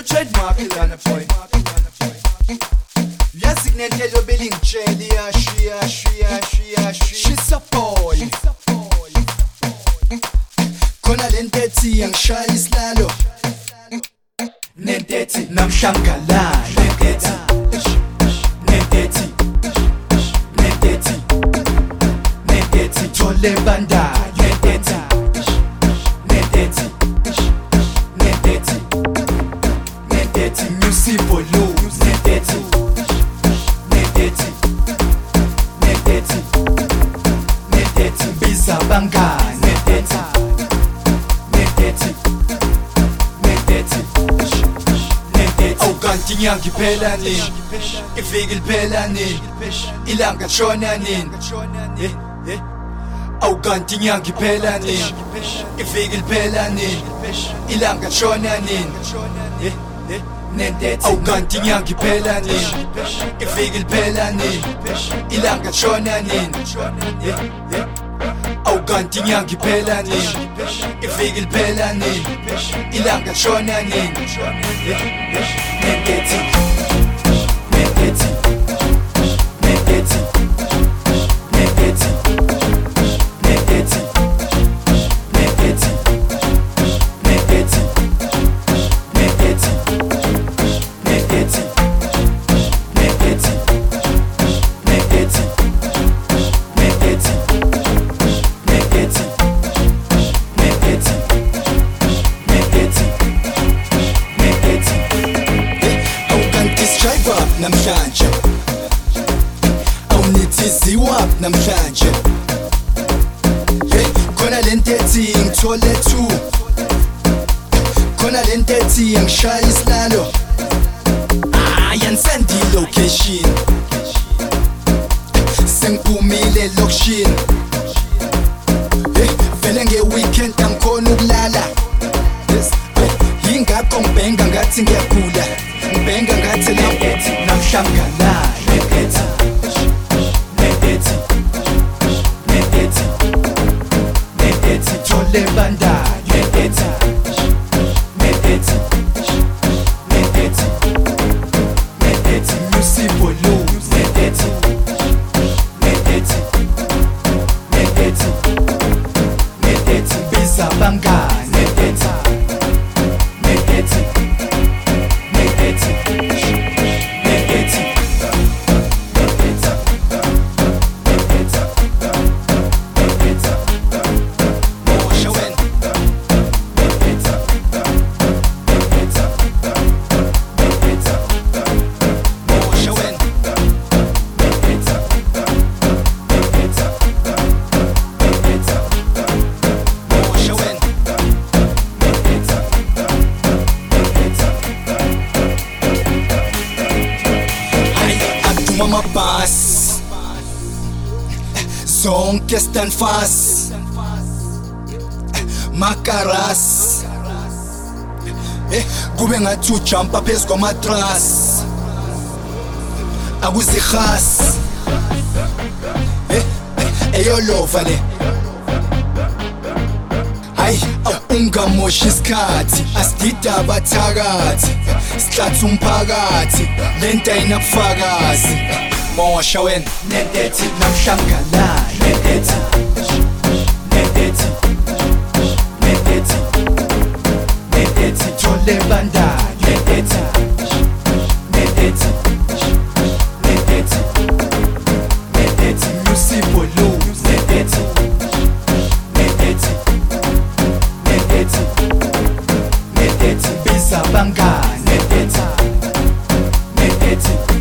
trademark ilana boy. Ya signet lo belin cheli ya she's a boy. Kona lenteti yang shaya islalo. Nenteti namshangala nenteti. Nenteti tole banda nenteti. Music for lose nenteti. Bisa banga nenteti. Awukanti ngiyaphela nini iviki liphela nini ilanga tshona nini awukanti ngiyaphela nini iviki liphela nini ilanga tshona nini awukanti ngiyaphela nini iviki liphela nini ilanga tshona nini awukanti ngiyaphela nini iviki liphela nini ilanga tshona nini namhlanje awunithiziwa namhlanje khona lenteti ngithole two khona lenteti ngishaya isilalo yansandi location sengiphumile location vele nge-weekend angikhona ukulala yingakho ngibhenga ngathi ngiyagula ngibhenga ngathi namhlangana nenteti tole banda music for lose nenteti bisa banga amabhasi zonke stand fast makaras kube ngathi ujumpa phezu kwamatras akuzihas eyolova le hayi ungamoshi isikhathi asidida abathakathi sihlatha umphakathi lento ayinabufakazi mosha wena nenteti namhlangana nenteti tole banda nenteti music for lose nenteti bisa banga nenteti